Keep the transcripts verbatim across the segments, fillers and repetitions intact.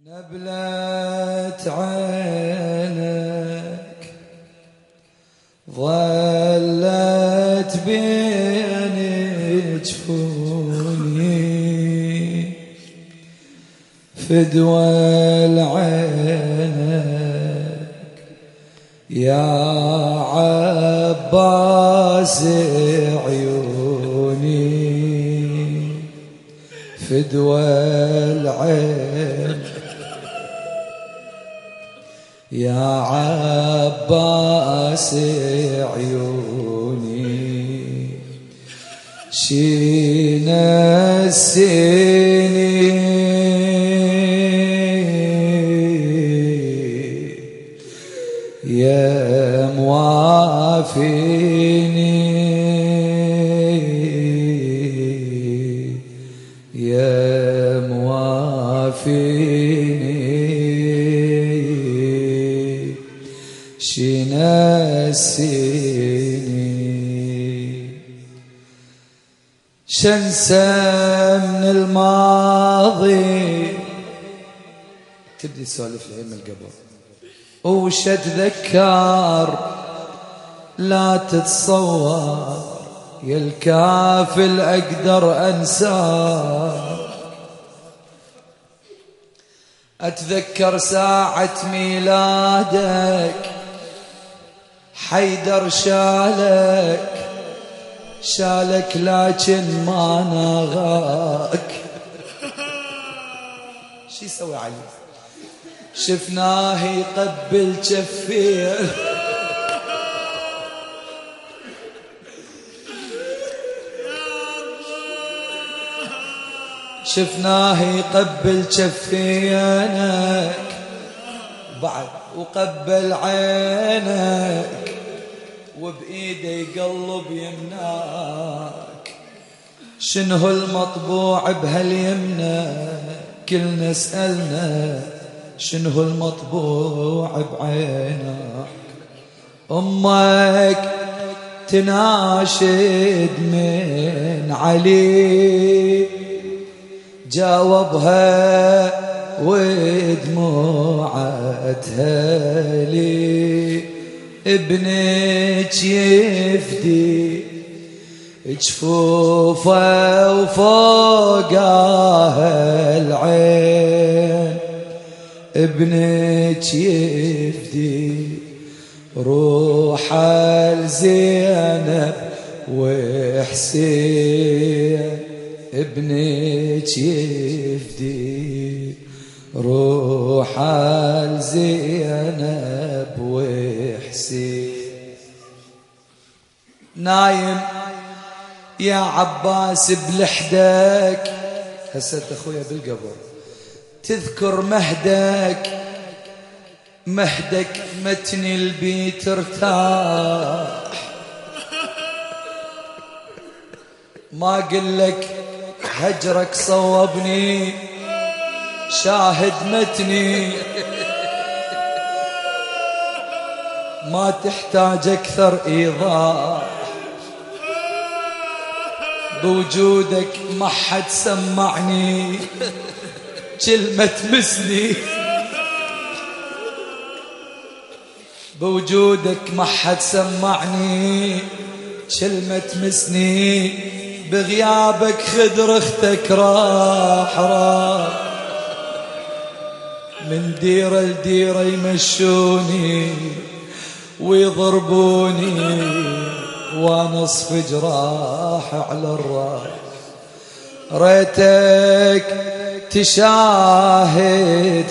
نبلت عينك ظلت بين جفوني فدوى العينك يا عباس عيوني فدوى العين يا عباس عيوني شين السنين يا موافيني يا موافيني شنسيني شنسى من الماضي تبدي تسولف لي من القبر وش اتذكر لا تتصور يا الكافل اقدر انساه اتذكر ساعة ميلادك حيدر شالك شالك لكن ما نغاك شي يسوي علي شفناه يقبل جفيه شفناه يقبل جفينك بعد وقبل عينك وبإيده يقلب يمناك شنو المطبوع بهاليمنى كلنا سألنا شنو المطبوع بعينك أمك تناشد من علي جاوبها ودموعتها لي ابنك يفدي جفوفه وفوقها العين ابنك يفدي روح الزينب وحسين ابنك يفدي روح الزينب وحسين نايم يا عباس بلحدك هسه اخويا بالقبر تذكر مهدك مهدك متني البيت ارتاح ما قلك هجرك صوبني شاهد متني ما تحتاج اكثر ايضاح بوجودك ما حد سمعني كلمة مسني بوجودك ما حد سمعني كلمة مسني بغيابك خدر اختك راح راح من ديرة لديرة يمشوني ويضربوني ونصف جراح على الراس ريتك تشاهد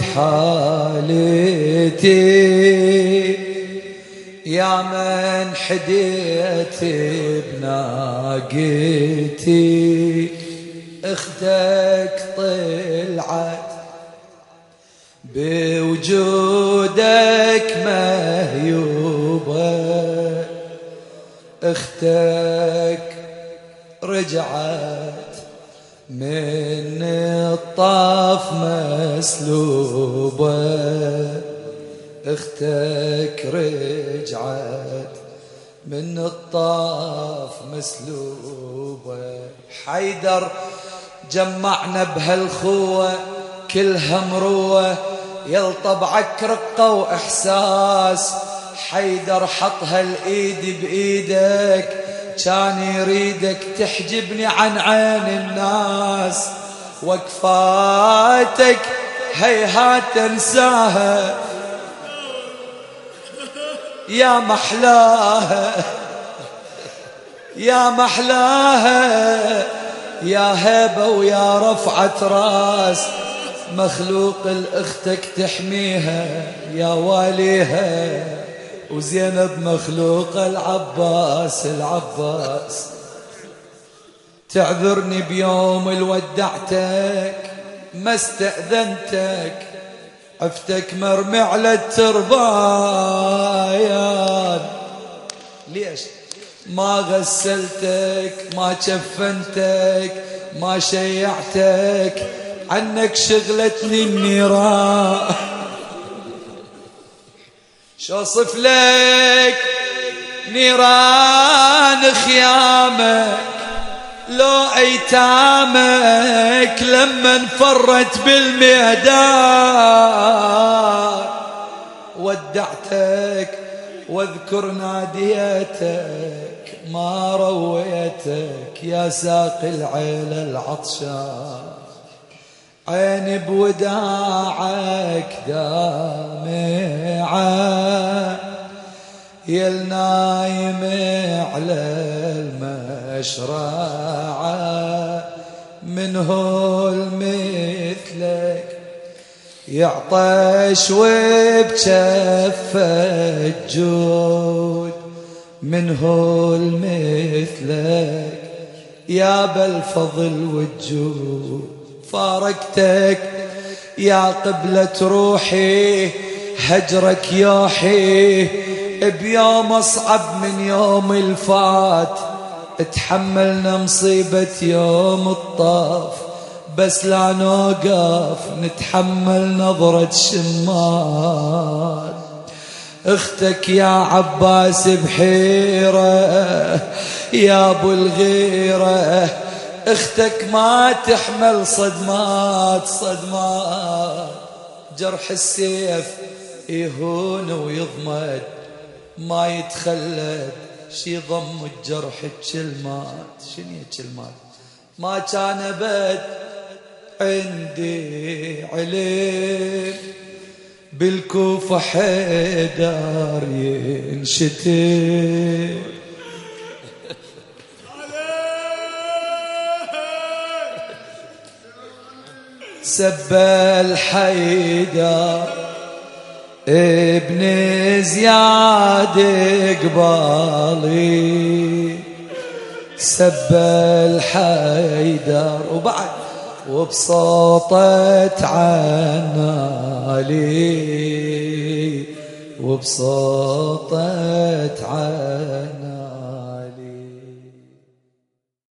حالتي يا من حديت بناقتي اختك طلعت بوجودك مهيوبة اختك رجعت من الطاف مسلوبة اختك رجعت من الطاف مسلوبة حيدر جمعنا بهالخوة كلها مروة يلطبعك رقة وإحساس. حيدر حطها الإيد بإيدك كان يريدك تحجبني عن عين الناس. وكفاتك هيهات تنساها يا محلاها يا محلاها يا هبة ويا رفعة راس. مخلوق الأختك تحميها يا واليها، وزينب مخلوق العباس العباس. تعذرني بيوم الودعتك ما استأذنتك، عفتك مرمي على التربايان. ليش ما غسلتك ما كفنتك ما شيعتك؟ عنك شغلتني النيران. شو صف لك نيران خيامك لو ايتامك لما انفرت بالميدان. ودعتك واذكر ناديتك ما رويتك يا ساقي العيلة العطشان. عيني بوداعك دامعة يا النايم على المشرعة. من هو مثلك يعطش وبجفة الجود؟ من هو مثلك يا بالفضل والجود؟ فارقتك يا قبلة روحي هجرك يوحي بيوم أصعب من يوم الفات. تحملنا مصيبة يوم الطاف بس لا نوقف نتحمل نظرة شمال. اختك يا عباس بحيرة يا ابو الغيرة، اختك ما تحمل صدمات صدمات. جرح السيف يهون ويضمد ما يتخلد، شي ضم الجرح الكلمات. شنو الكلمات؟ ما كان ابد عندي علم بالكوفة حيدر ينشتم. سب الحيدر ابن زياد قبالي، سب الحيدر وبعد وبصوته تعنالي وبصوته تعنالي.